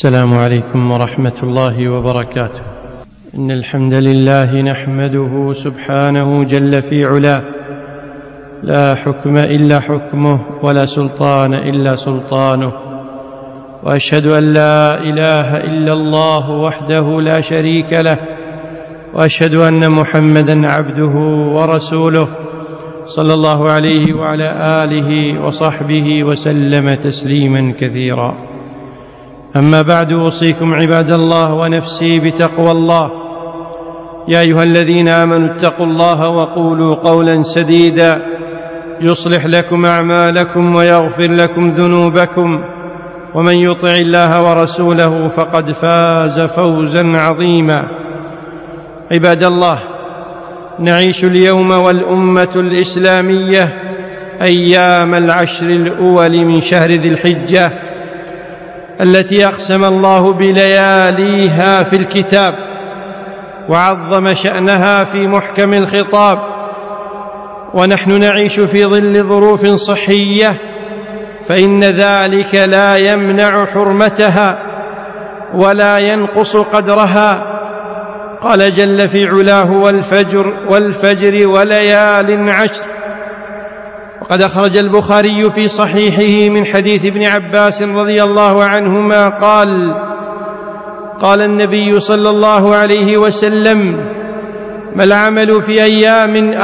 السلام عليكم ورحمة الله وبركاته. إن الحمد لله نحمده سبحانه جل في علاه، لا حكم إلا حكمه ولا سلطان إلا سلطانه، وأشهد أن لا إله إلا الله وحده لا شريك له، وأشهد أن محمدًا عبده ورسوله صلى الله عليه وعلى آله وصحبه وسلم تسليمًا كثيرا. أما بعد، أوصيكم عباد الله ونفسي بتقوى الله. يا أيها الذين آمنوا اتقوا الله وقولوا قولا سديدا يصلح لكم أعمالكم ويغفر لكم ذنوبكم، ومن يطع الله ورسوله فقد فاز فوزا عظيما. عباد الله، نعيش اليوم والأمة الإسلامية أيام العشر الأول من شهر ذي الحجة التي أقسم الله بلياليها في الكتاب وعظم شأنها في محكم الخطاب، ونحن نعيش في ظل ظروف صحية، فإن ذلك لا يمنع حرمتها ولا ينقص قدرها. قال جل في علاه: والفجر وليال عشر. وقد أخرج البخاري في صحيحه من حديث ابن عباس رضي الله عنهما قال النبي صلى الله عليه وسلم: ما العمل في أيام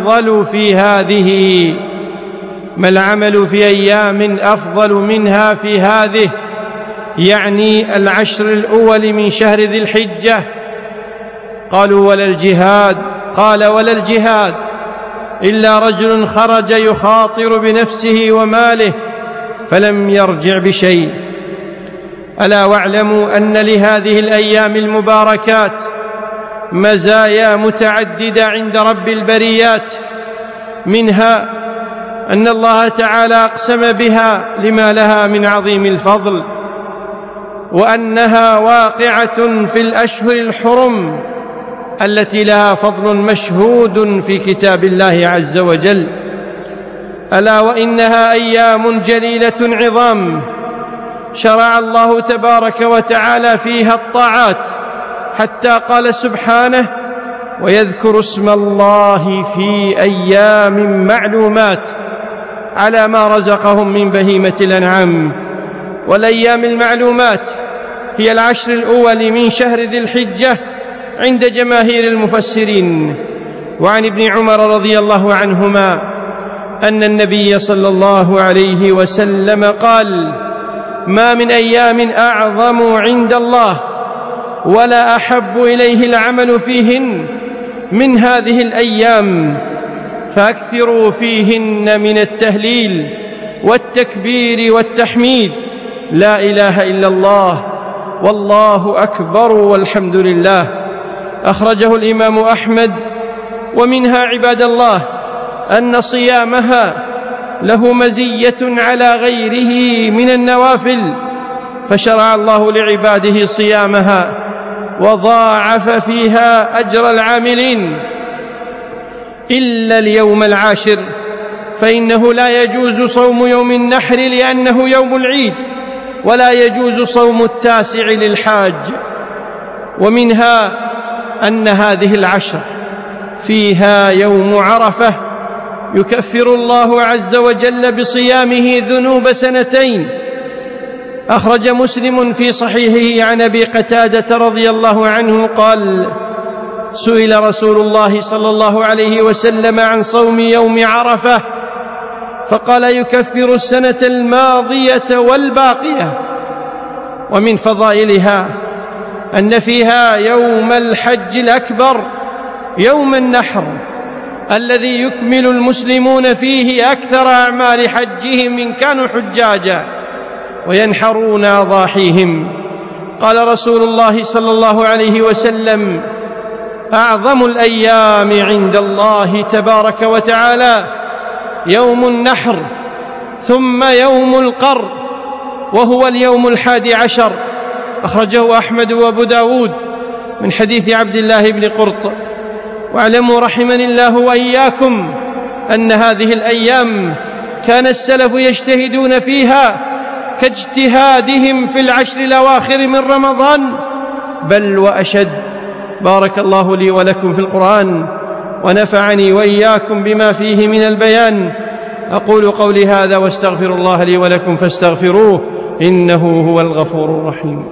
أفضل منها في هذه، يعني العشر الأول من شهر ذي الحجة. قالوا: ولا الجهاد؟ قال: ولا الجهاد إلا رجل خرج يخاطر بنفسه وماله فلم يرجع بشيء. ألا واعلموا أن لهذه الأيام المباركات مزايا متعددة عند رب البريات، منها أن الله تعالى أقسم بها لما لها من عظيم الفضل، وأنها واقعة في الأشهر الحرم التي لها فضل مشهود في كتاب الله عز وجل. ألا وإنها أيام جليلة عظام شرع الله تبارك وتعالى فيها الطاعات، حتى قال سبحانه: ويذكر اسم الله في أيام معلومات على ما رزقهم من بهيمة الأنعام. والأيام المعلومات هي العشر الأول من شهر ذي الحجة عند جماهير المفسرين. وعن ابن عمر رضي الله عنهما أن النبي صلى الله عليه وسلم قال: ما من أيام أعظم عند الله ولا أحب إليه العمل فيهن من هذه الأيام، فأكثروا فيهن من التهليل والتكبير والتحميد، لا إله إلا الله والله أكبر والحمد لله. أخرجه الإمام أحمد. ومنها عباد الله أن صيامها له مزية على غيره من النوافل، فشرع الله لعباده صيامها وضاعف فيها أجر العاملين، إلا اليوم العاشر، فإنه لا يجوز صوم يوم النحر لأنه يوم العيد، ولا يجوز صوم التاسع للحاج. ومنها أن هذه العشر فيها يوم عرفة يكفر الله عز وجل بصيامه ذنوب سنتين. أخرج مسلم في صحيحه عن أبي قتادة رضي الله عنه قال: سئل رسول الله صلى الله عليه وسلم عن صوم يوم عرفة فقال: يكفر السنة الماضية والباقية. ومن فضائلها أن فيها يوم الحج الأكبر، يوم النحر، الذي يكمل المسلمون فيه أكثر أعمال حجهم إن كانوا حجاجا وينحرون أضاحيهم. قال رسول الله صلى الله عليه وسلم: أعظم الأيام عند الله تبارك وتعالى يوم النحر، ثم يوم القر، وهو اليوم 11. أخرجه أحمد وأبو داود من حديث عبد الله بن قرط. واعلموا رحمني الله وإياكم أن هذه الأيام كان السلف يجتهدون فيها كاجتهادهم في العشر الأواخر من رمضان، بل وأشد. بارك الله لي ولكم في القرآن، ونفعني وإياكم بما فيه من البيان. أقول قولي هذا واستغفر الله لي ولكم فاستغفروه، إنه هو الغفور الرحيم.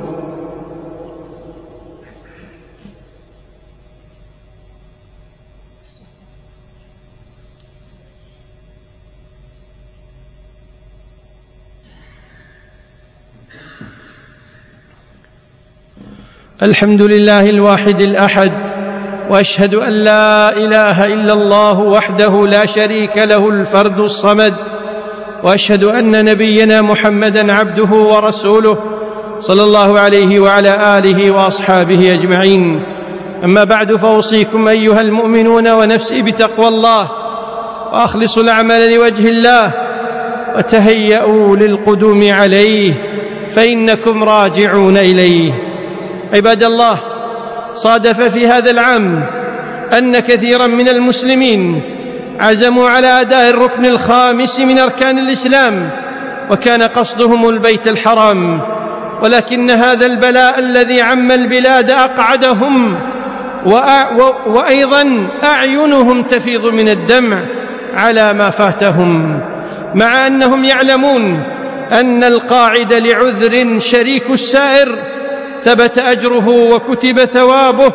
الحمد لله الواحد الأحد، وأشهد أن لا إله إلا الله وحده لا شريك له الفرد الصمد، وأشهد أن نبينا محمدًا عبده ورسوله صلى الله عليه وعلى آله وأصحابه أجمعين. أما بعد، فأوصيكم أيها المؤمنون ونفسي بتقوى الله، وأخلصوا الأعمال لوجه الله، وتهيئوا للقدوم عليه، فإنكم راجعون إليه. عباد الله، صادف في هذا العام أن كثيرا من المسلمين عزموا على أداء الركن الخامس من أركان الإسلام، وكان قصدهم البيت الحرام، ولكن هذا البلاء الذي عم البلاد أقعدهم، وأيضا أعينهم تفيض من الدمع على ما فاتهم، مع أنهم يعلمون أن القاعد لعذر شريك السائر ثبت أجره وكتب ثوابه.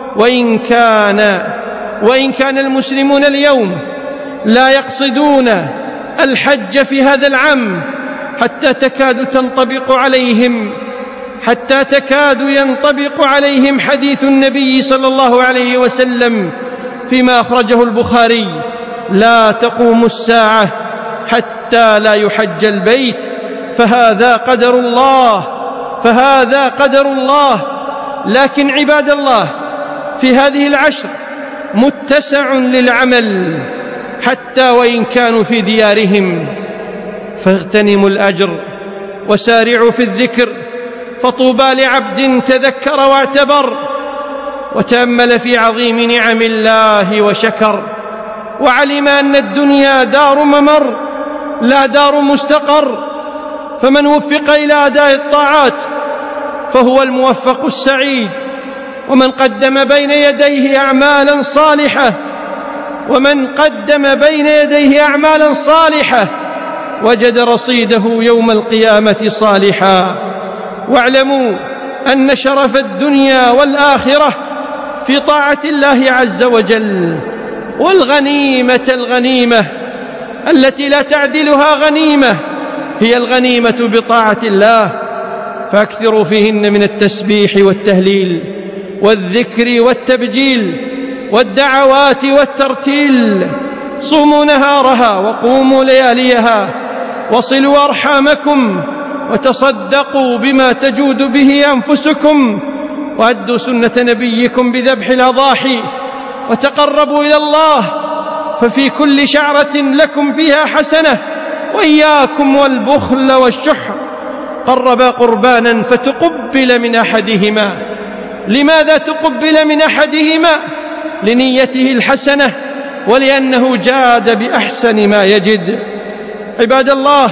وإن كان المسلمون اليوم لا يقصدون الحج في هذا العام، حتى تكاد ينطبق عليهم حديث النبي صلى الله عليه وسلم فيما أخرجه البخاري: لا تقوم الساعة حتى لا يحج البيت، فهذا قدر الله. لكن عباد الله، في هذه العشر متسع للعمل حتى وإن كانوا في ديارهم، فاغتنموا الأجر وسارعوا في الذكر، فطوبى لعبد تذكر واعتبر وتأمل في عظيم نعم الله وشكر، وعلم أن الدنيا دار ممر لا دار مستقر. فمن وفق إلى أداء الطاعات فهو الموفق السعيد، ومن قدم بين يديه أعمالا صالحة وجد رصيده يوم القيامة صالحا. واعلموا أن شرف الدنيا والآخرة في طاعة الله عز وجل، الغنيمة التي لا تعدلها غنيمة هي الغنيمة بطاعة الله، فأكثروا فيهن من التسبيح والتهليل والذكر والتبجيل والدعوات والترتيل. صوموا نهارها وقوموا لياليها، وصلوا أرحامكم، وتصدقوا بما تجود به أنفسكم، وأدوا سنة نبيكم بذبح الأضاحي، وتقربوا إلى الله، ففي كل شعرة لكم فيها حسنة. وإياكم والبخل والشح. قربا قربانا فتقبل من أحدهما. لماذا تقبل من أحدهما؟ لنيته الحسنة، ولأنه جاد بأحسن ما يجد. عباد الله،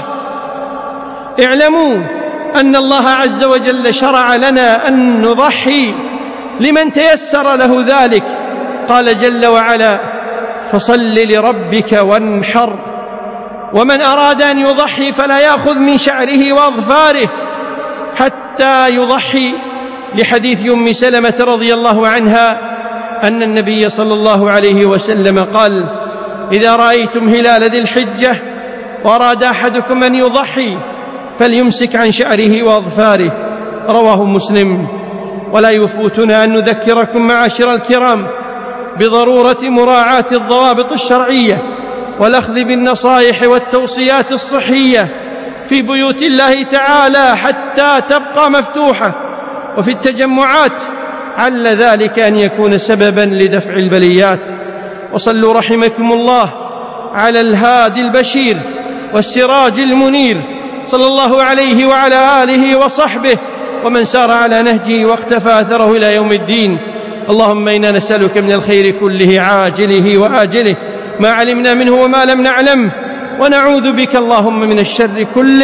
اعلموا أن الله عز وجل شرع لنا أن نضحي لمن تيسر له ذلك. قال جل وعلا: فصل لربك وانحر. ومن أراد أن يضحي فلا يأخذ من شعره وأظفاره حتى يضحي، لحديث أم سلمة رضي الله عنها أن النبي صلى الله عليه وسلم قال: إذا رأيتم هلال ذي الحجة وأراد أحدكم أن يضحي فليمسك عن شعره وأظفاره. رواه مسلم. ولا يفوتنا أن نذكركم معاشر الكرام بضرورة مراعاة الضوابط الشرعية والأخذ بالنصائح والتوصيات الصحية في بيوت الله تعالى حتى تبقى مفتوحة، وفي التجمعات عل ذلك أن يكون سببا لدفع البليات. وصلوا رحمكم الله على الهادي البشير والسراج المنير صلى الله عليه وعلى آله وصحبه ومن سار على نهجه واقتفى أثره إلى يوم الدين. اللهم إنا نسألك من الخير كله عاجله وآجله ما علمنا منه وما لم نعلم، ونعوذ بك اللهم من الشر كله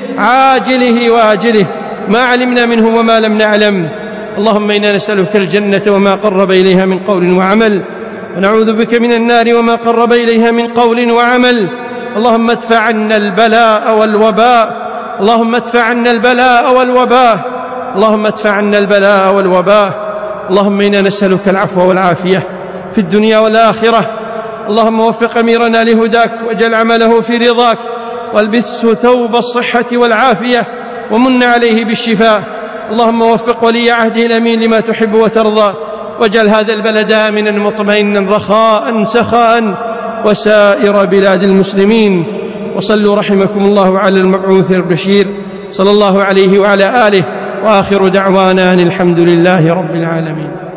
عاجله وآجله ما علمنا منه وما لم نعلم. اللهم إنا نسألك الجنة وما قرب إليها من قول وعمل، ونعوذ بك من النار وما قرب إليها من قول وعمل. اللهم ادفع عنا البلاء والوباء، اللهم ادفع عنا البلاء والوباء، اللهم ادفع عنا البلاء والوباء. اللهم إنا نسألك العفو والعافية في الدنيا والآخرة. اللهم وفق أميرنا لهداك واجعل عمله في رضاك، والبسه ثوب الصحة والعافية ومن عليه بالشفاء. اللهم وفق ولي عهده الأمين لما تحب وترضى، واجعل هذا البلد آمنا مطمئنا رخاء سخاء وسائر بلاد المسلمين. وصلوا رحمكم الله على المبعوث البشير صلى الله عليه وعلى آله، وآخر دعوانا أن الحمد لله رب العالمين.